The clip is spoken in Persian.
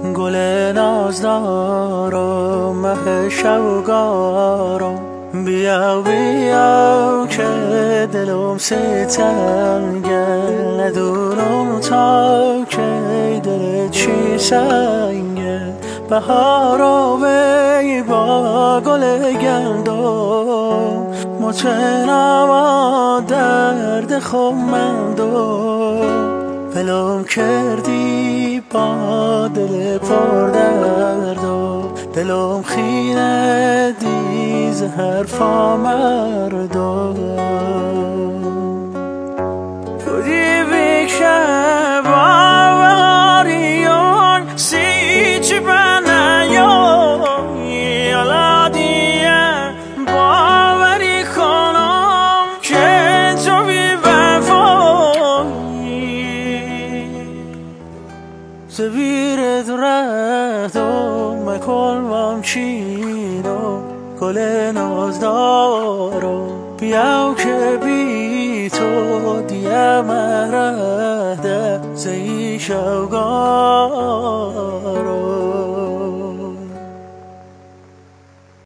گل نازدارم مه شوگارم بیا بیا که دلم ستنگه ندونم تا که دل چی سنگه بهارا وی با گل گندم متنم درد خمندم ولم کردی با دل پر دردم دلم خیره دی زهر فا مردم کدی بکشه باوریون سی چی بنیون یالا دیه باوری کنم که تو بی وفایی زبیرت رفتم مکلمم چینم گل نازدارم بیاو که بی تو دیم رهده زی شوگار